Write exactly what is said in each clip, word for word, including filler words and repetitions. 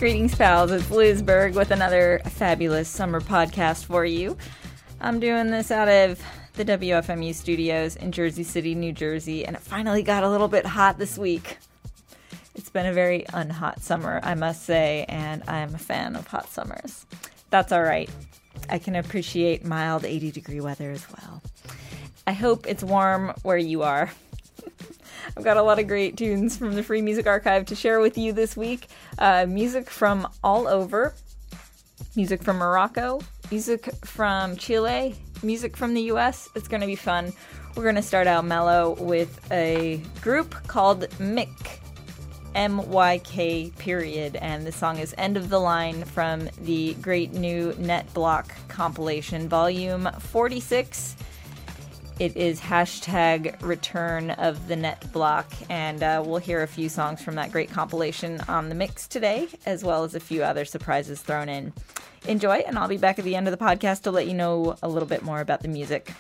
Greetings, pals. It's Liz Berg with another fabulous summer podcast for you. I'm doing this out of the W F M U studios in Jersey City, New Jersey, and it finally got a little bit hot this week. It's been a very unhot summer, I must say, and I am a fan of hot summers. That's all right. I can appreciate mild eighty degree weather as well. I hope it's warm where you are. I've got a lot of great tunes from the Free Music Archive to share with you this week. Uh, music from all over. Music from Morocco. Music from Chile. Music from the U S. It's going to be fun. We're going to start out mellow with a group called Myk. M Y K period. And the song is End of the Line from the great new NetBlock compilation, volume forty-six. It is hashtag return of the net block, and uh, we'll hear a few songs from that great compilation on the mix today, as well as a few other surprises thrown in. Enjoy, and I'll be back at the end of the podcast to let you know a little bit more about the music.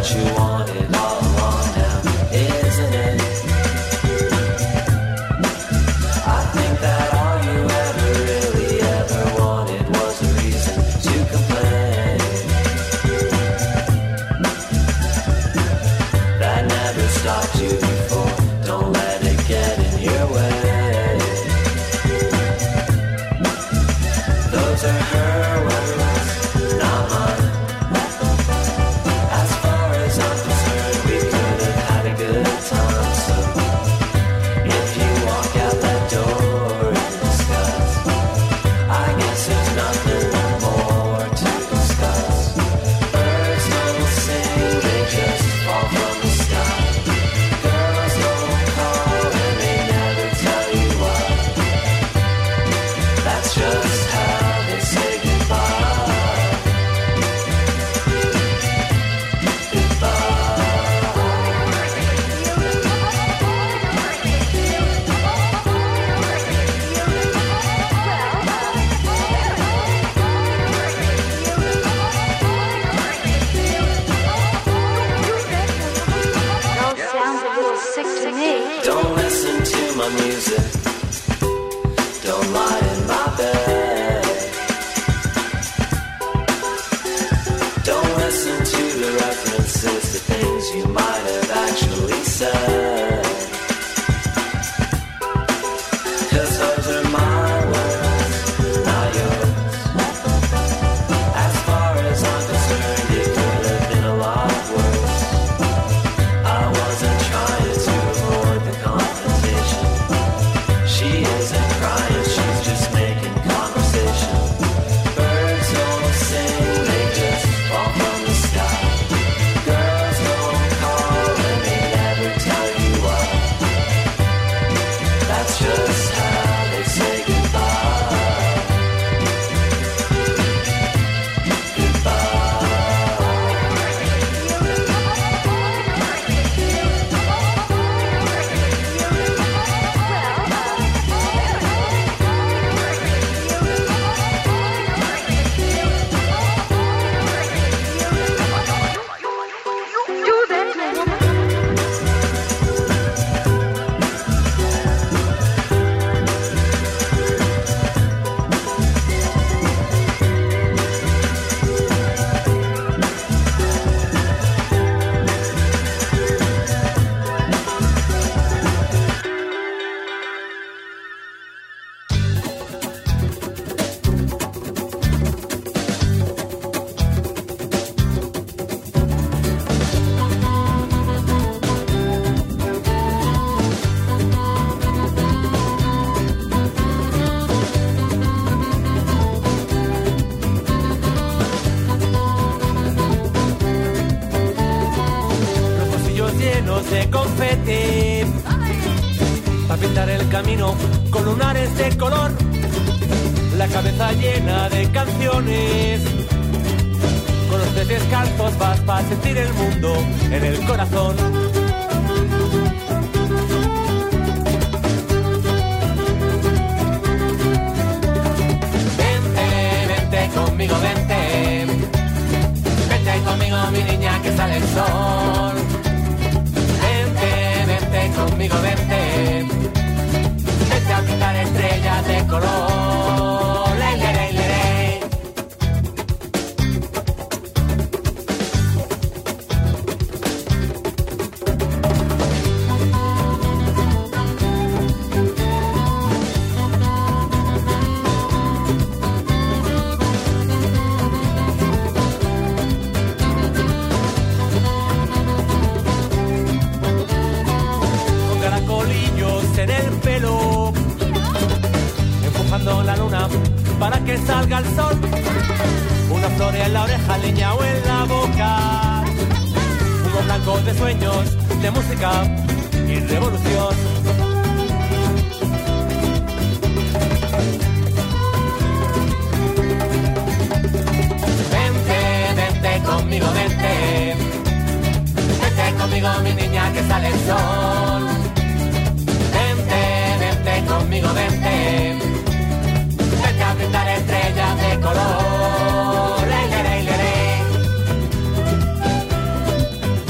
you wanted all along now, isn't it? I think that all you ever really ever wanted was a reason to complain. That never stopped you before, don't let it get in your way. Those are her words, not mine. As far as I'm concerned, we could have had a good time. So if you walk out that door in disgust, I guess there's nothing more to discuss. Birds don't sing, they just fall from the sky. Girls don't call and they never tell you why. That's just how they say goodbye. All sounds a little sick to me. Don't listen to my music. Don't lie in my bed. Don't listen to the references to things you might have actually said. 'Cause those are my words, not yours. As far as I'm concerned, it could have been a lot worse. I wasn't trying to avoid the confrontation. She isn't crying, she's just making conversation. Birds don't sing, they just fall from the sky. Girls don't call and they never tell you why. That's just how they say goodbye. Los bolsillos llenos de confeti para pintar el camino con lunares de color, la cabeza llena de canciones, con los pies descalzos vas para sentir el mundo en el corazón. Vente, vente conmigo, vente, vente conmigo mi niña que sale el sol. Vente, vente conmigo, vente, vente a pintar estrellas de color. Ley, ley, ley, ley, ley. Con caracolillos en el pelo, empujando la luna para que salga el sol. Una flor en la oreja, leña o en la boca, humo blanco de sueños, de música y revolución. Vente, vente conmigo, vente, vente conmigo mi niña que sale el sol. Vente, vente conmigo, vente, vente a pintar estrellas de color. Ley, ley, ley, ley, ley.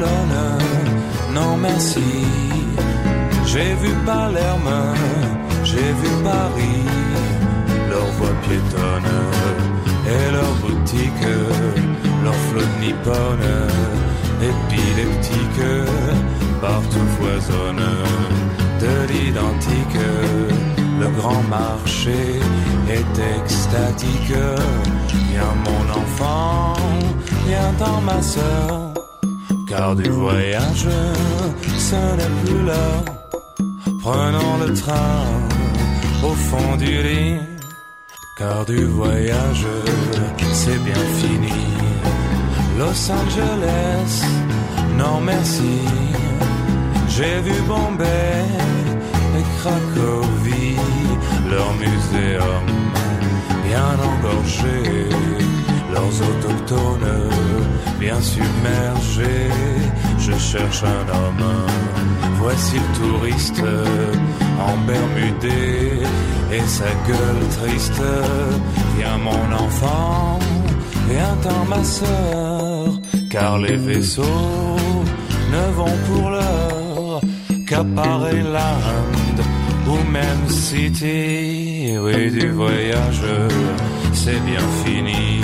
piétonne, non merci. J'ai vu Palerme, j'ai vu Paris, leurs voies piétonnes et leurs boutiques, leurs flotte nippone, épileptique, partout foisonne de l'identique. Le grand marché est extatique. Viens mon enfant, viens dans ma sœur, car du voyage, ce n'est plus l'heure. Prenons le train au fond du lit, car du voyage, c'est bien fini. Los Angeles, non merci. J'ai vu Bombay et Cracovie, leur muséum bien engorgé, leurs autochtones bien submergés. Je cherche un homme, voici le touriste en bermudé et sa gueule triste. Viens mon enfant, viens dans ma sœur, car les vaisseaux ne vont pour l'heure qu'à Paris-Land ou même City. Oui, du voyage, c'est bien fini.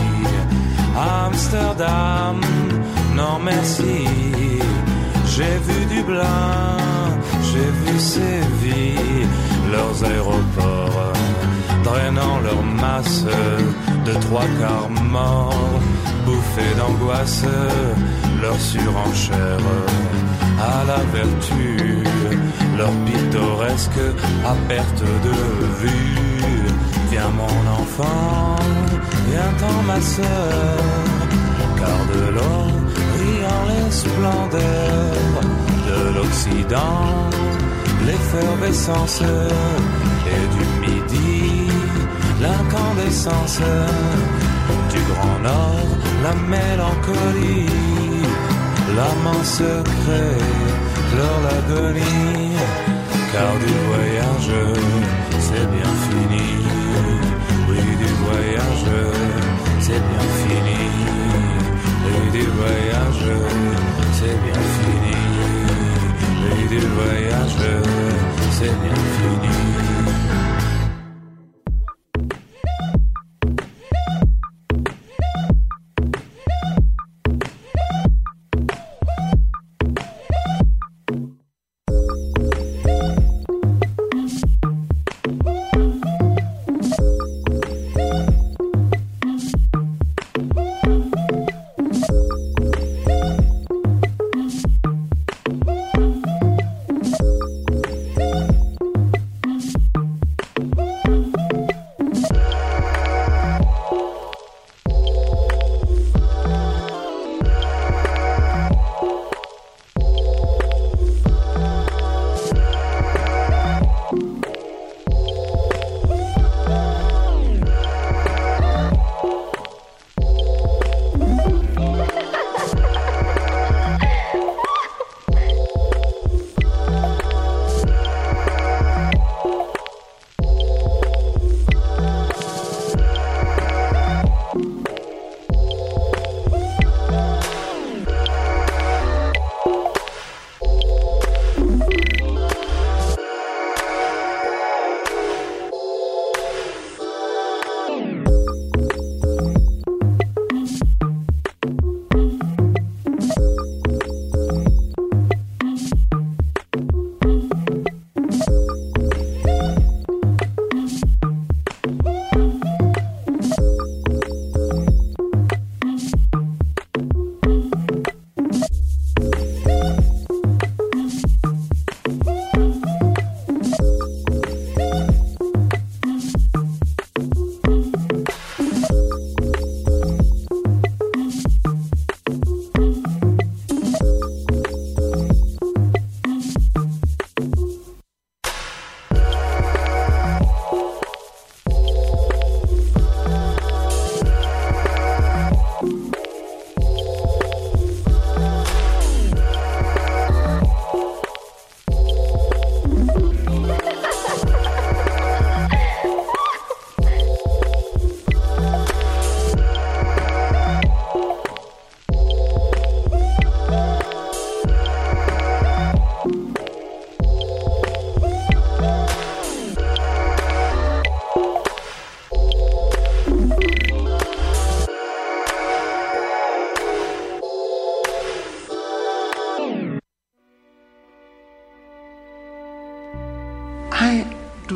Amsterdam, non merci. J'ai vu Dublin, j'ai vu Séville, leurs aéroports drainant leur masse de trois quarts morts, bouffés d'angoisse, leur surenchère à la vertu, leur pittoresque à perte de vue. Viens mon enfant, viens dans ma sœur, car de l'Orient les splendeurs, de l'Occident l'effervescence, et du Midi l'incandescence, du Grand Nord la mélancolie, l'amant secret pleure l'agonie, car du voyage c'est bien fini. Oui, du voyage c'est bien fini. Oui, du voyage c'est bien fini. Oui, du voyage c'est bien fini.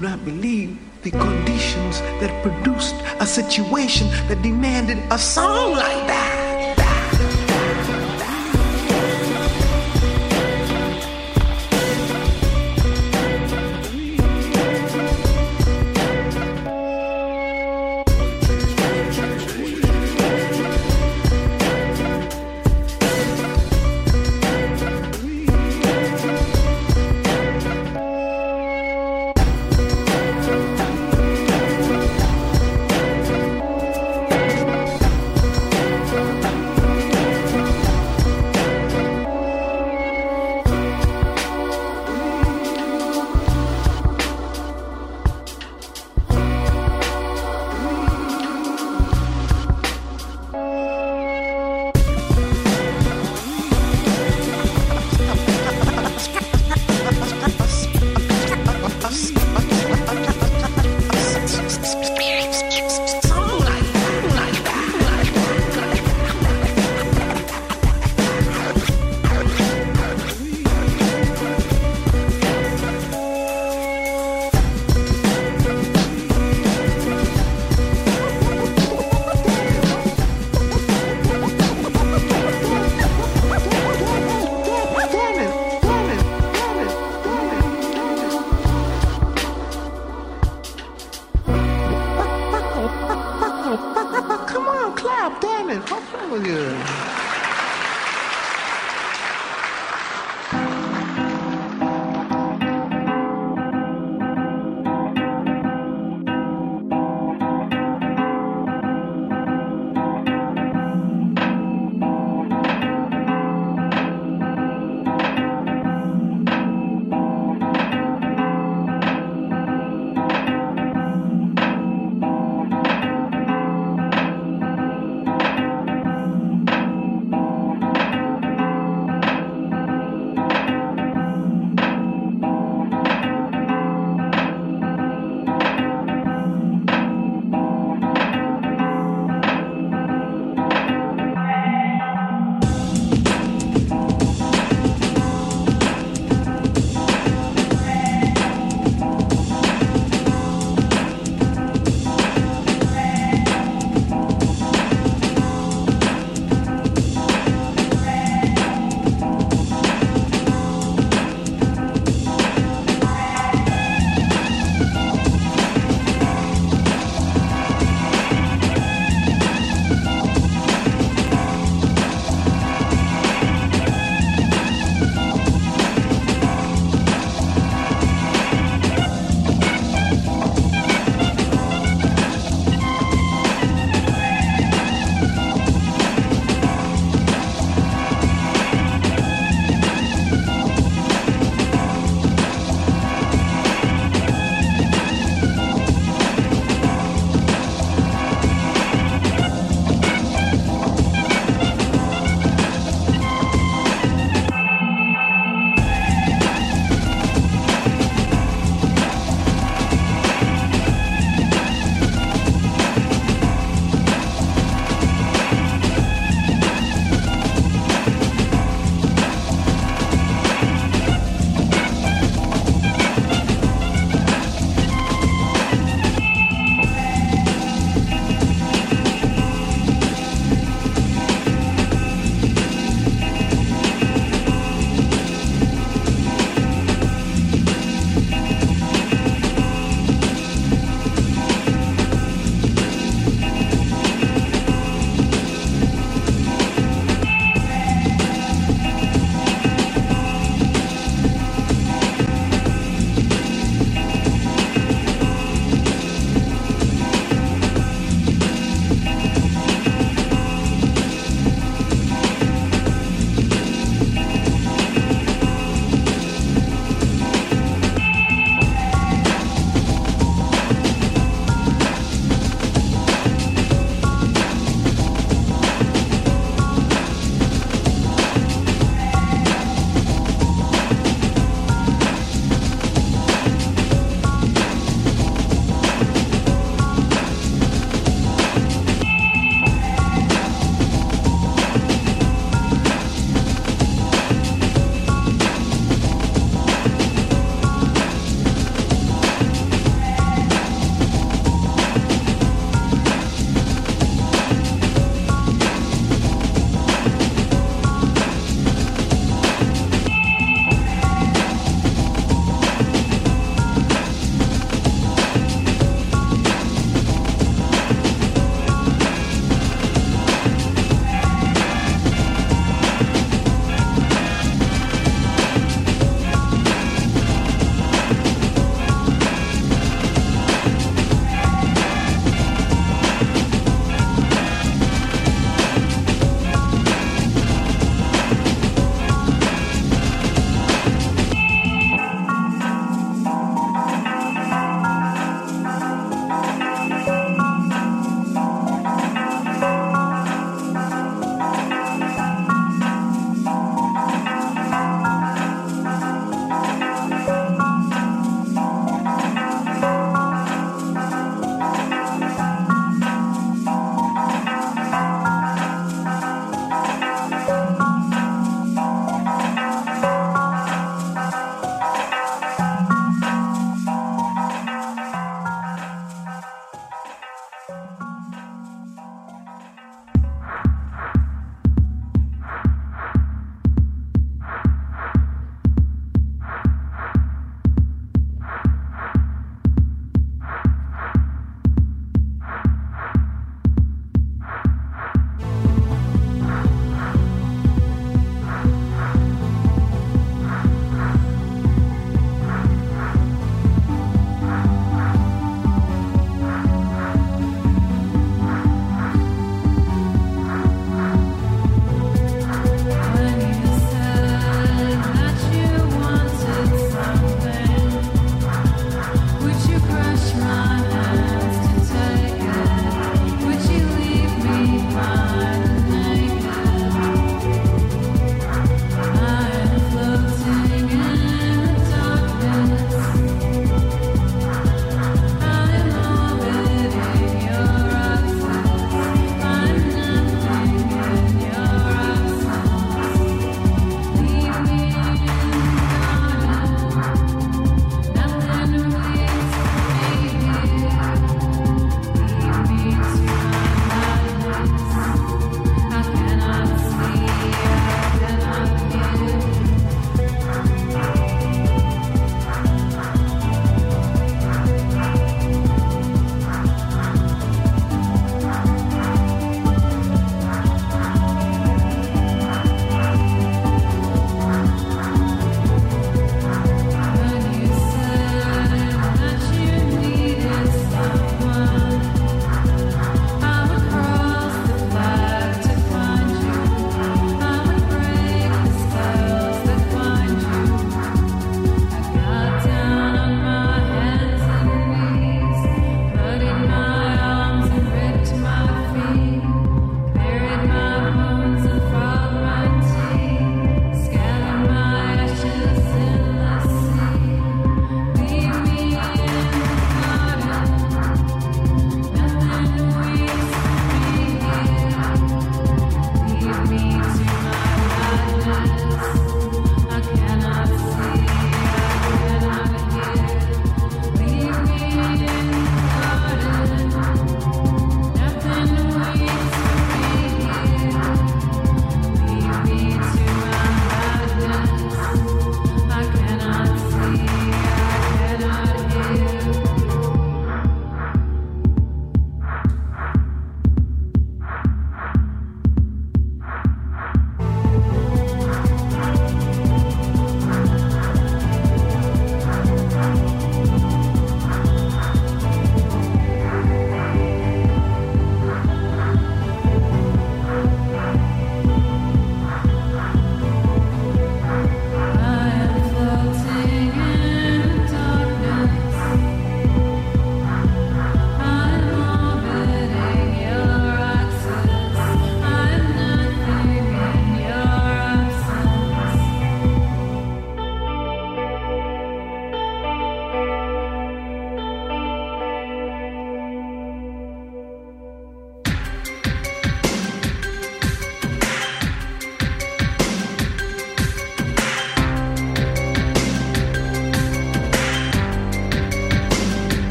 not believe the conditions that produced a situation that demanded a song like that.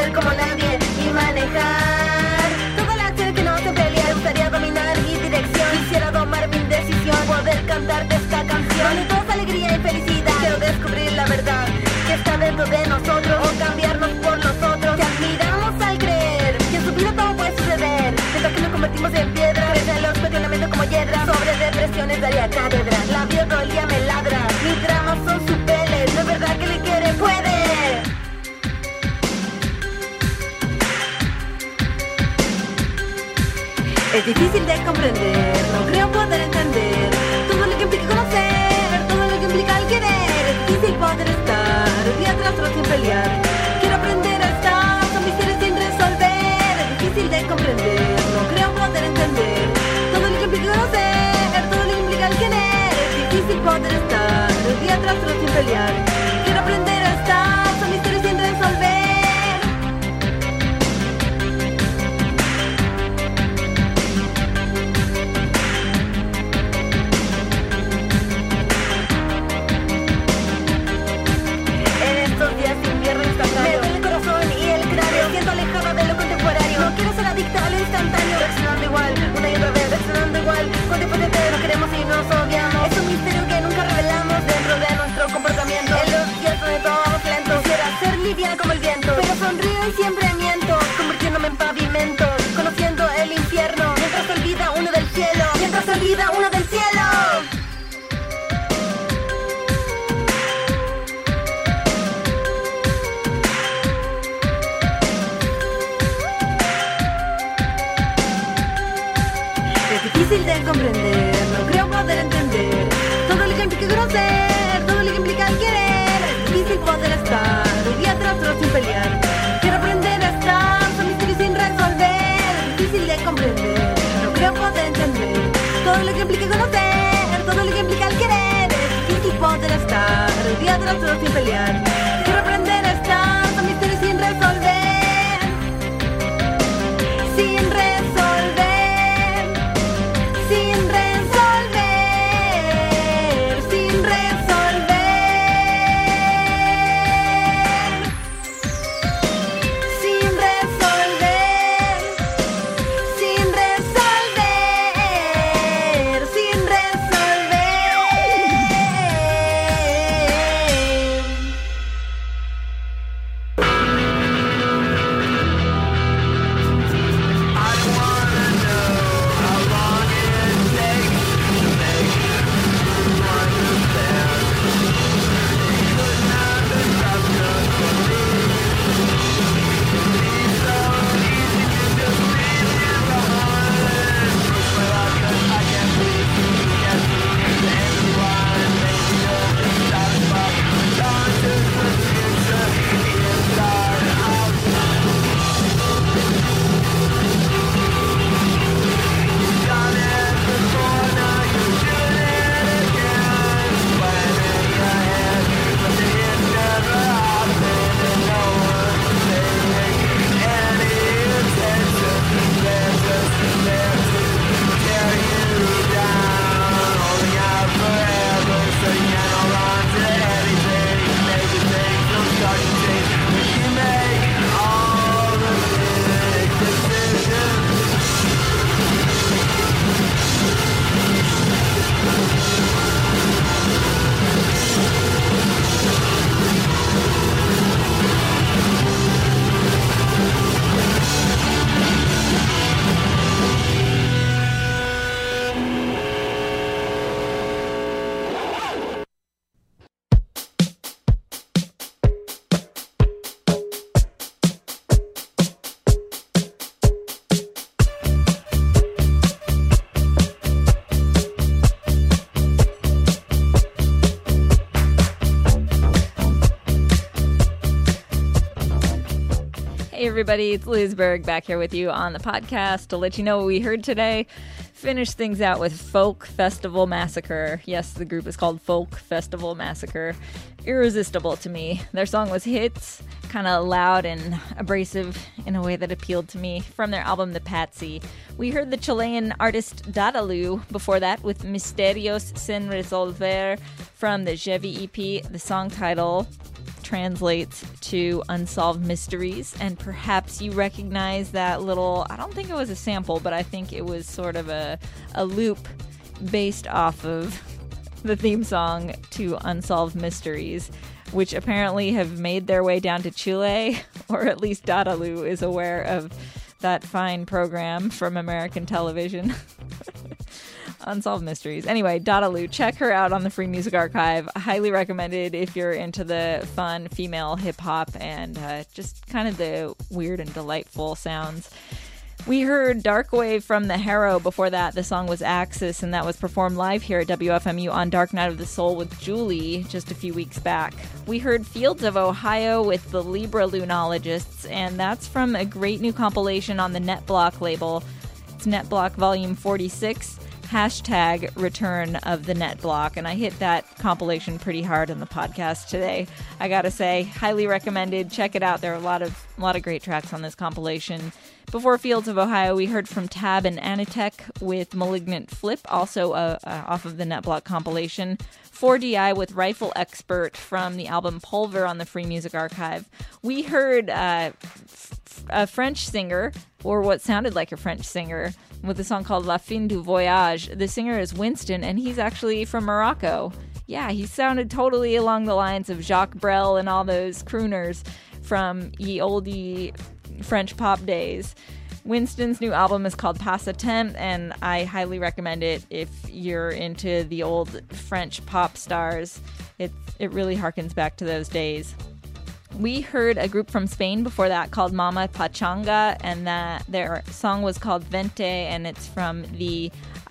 ser como nadie y manejar toda la acción que no se pelea. Me gustaría dominar mi dirección, quisiera domar mi indecisión, poder cantarte esta canción y toda alegría y felicidad. Quiero descubrir la verdad que está dentro de nosotros o cambiarnos por nosotros. Te admiramos al creer que en su vida todo puede suceder. Mientras que nos convertimos en piedra, crecen los cuestionamientos como hiedra. Sobre depresiones daría cátedra, la vida todo el día me ladra. Mis dramas son sus peles, no es verdad que le quiere, puede. Es difícil de comprender, no creo poder entender todo lo que implica conocer, todo lo que implica el querer. Es difícil poder estar día tras otro sin pelear. Quiero aprender a estar, son misterios sin resolver. Es difícil de comprender, no creo poder entender todo lo que implica conocer, todo lo que implica el querer. Es difícil poder estar día tras otro sin pelear. Quiero aprender a estar, son misterios sin resolver. Quiero ser adicta a lo instantáneo, reaccionando igual, una y otra vez, reaccionando igual. Con tiempo de no queremos y nos odiamos. Es un misterio que nunca revelamos dentro de nuestro comportamiento. En los días donde todo vamos lento, quisiera ser liviana como el viento, pero sonrío y siempre miento, convirtiéndome en pavimento, conociendo el infierno, mientras se olvida uno del cielo, mientras se olvida uno del cielo. Difícil de comprender, no creo poder entender todo lo que implica conocer, todo lo que implica el querer. Es difícil poder estar un día tras otro sin pelear. Quiero aprender a estar, son misterios sin resolver. Es difícil de comprender, no creo poder entender todo lo que implica conocer, todo lo que implica el querer. Es difícil poder estar un día tras otro sin pelear. Quiero aprender a estar, son misterios sin resolver, sin resolver. Sin resolver, sin resolver, sin resolver, sin resolver, sin resolver. Hey everybody, it's Liz Berg back here with you on the podcast to let you know what we heard today. Finish things out with Folk Festival Massacre. Yes, the group is called Folk Festival Massacre. Irresistible to me. Their song was Hits, kind of loud and abrasive in a way that appealed to me, from their album The Patsy. We heard the Chilean artist Dadalu before that with Misterios Sin Resolver from the Jevi E P. The song title translates to Unsolved Mysteries, and perhaps you recognize that little, I don't think it was a sample, but I think it was sort of a, a loop based off of the theme song to Unsolved Mysteries, which apparently have made their way down to Chile, or at least Dadalu is aware of that fine program from American television. Unsolved Mysteries. Anyway, Dadalu, check her out on the Free Music Archive. Highly recommended if you're into the fun female hip-hop and uh, just kind of the weird and delightful sounds. We heard Darkwave from The Harrow. Before that, the song was Axis, and that was performed live here at W F M U on Dark Night of the Soul with Julie just a few weeks back. We heard Fields of Ohio with the Libra Lunologists, and that's from a great new compilation on the NetBlock label. It's NetBlock Volume forty-six, hashtag Return of the NetBlock, and I hit that compilation pretty hard in the podcast today. I gotta say, highly recommended. Check it out. There are a lot of a lot of great tracks on this compilation. Before Fields of Ohio, we heard from Tab and Anitek with Malignant Flip, also uh, uh, off of the NetBlock compilation. four D I with Rifle Expert from the album Pulver on the Free Music Archive. We heard uh, f- a French singer, or what sounded like a French singer, with a song called La Fin du Voyage. The singer is Winston, and he's actually from Morocco. Yeah, he sounded totally along the lines of Jacques Brel and all those crooners from ye oldie French pop days. Winston's new album is called Pas Temps, and I highly recommend it if you're into the old French pop stars. It, it really harkens back to those days. We heard a group from Spain before that called Mama Pachanga, and that their song was called Vente, and it's from the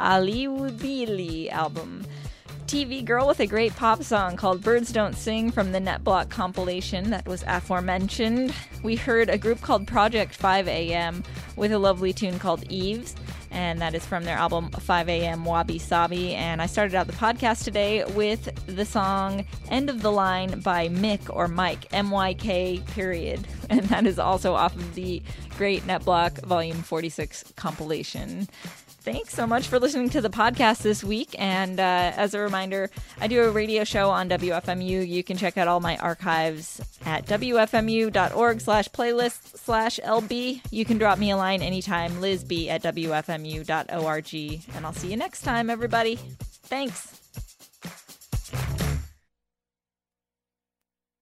Aliwibili album. T V Girl with a great pop song called Birds Don't Sing from the NetBlock compilation that was aforementioned. We heard a group called Project five A M with a lovely tune called Eves, and that is from their album five A M Wabi Sabi. And I started out the podcast today with the song End of the Line by Mick, or Mike, M Y K period. And that is also off of the great NetBlock Volume forty-six compilation. Thanks so much for listening to the podcast this week. And uh, as a reminder, I do a radio show on W F M U. You can check out all my archives at W F M U dot org slash playlist slash L B. You can drop me a line anytime, lizb at W F M U dot org. And I'll see you next time, everybody. Thanks.